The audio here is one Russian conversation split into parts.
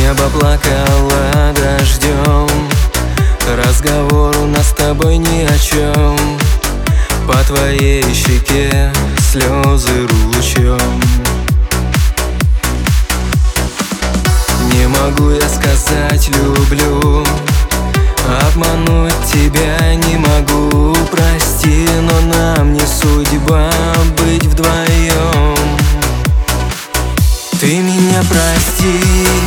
Небо плакало дождем, разговор у нас с тобой ни о чем. По твоей щеке слезы ручьем. Не могу я сказать люблю, обмануть тебя не могу, прости, но нам не судьба быть вдвоем. Ты меня прости,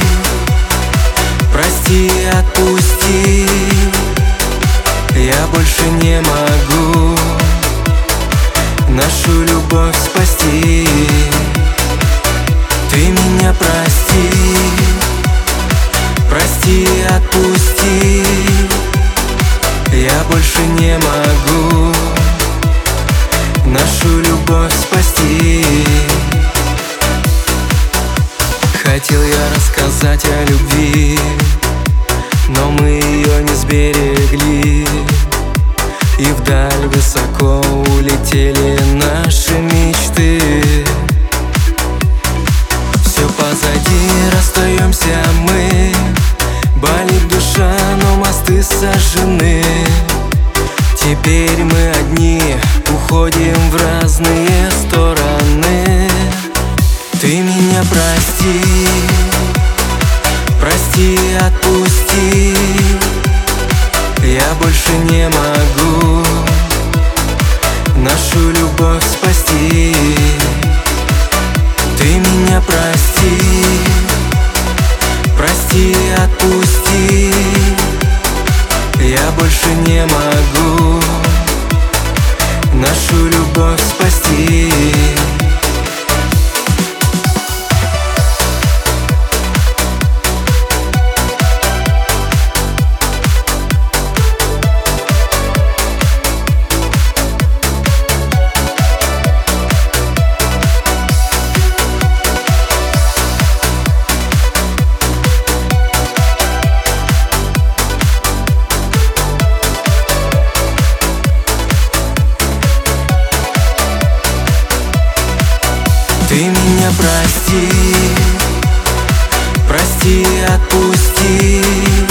прости и отпусти, я больше не могу нашу любовь спасти. Ты меня прости, прости и отпусти, я больше не могу нашу любовь спасти. Хотел я рассказать о любви, но мы ее не сберегли, и вдаль высоко улетели наши мечты. Все позади, расстаемся мы, болит душа, но мосты сожжены. Теперь мы одни, уходим в разные стороны. Ты меня прости, прости и отпусти, я больше не могу нашу любовь спасти. Ты меня прости, прости и отпусти, я больше не могу нашу любовь спасти. Ты меня прости, прости и отпусти,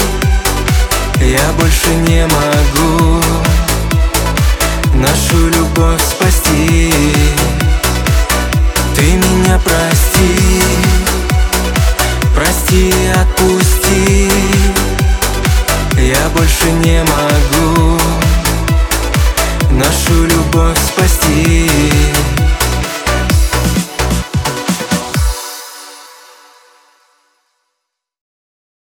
я больше не могу нашу любовь спасти. Ты меня прости, прости и отпусти, я больше не могу нашу любовь спасти.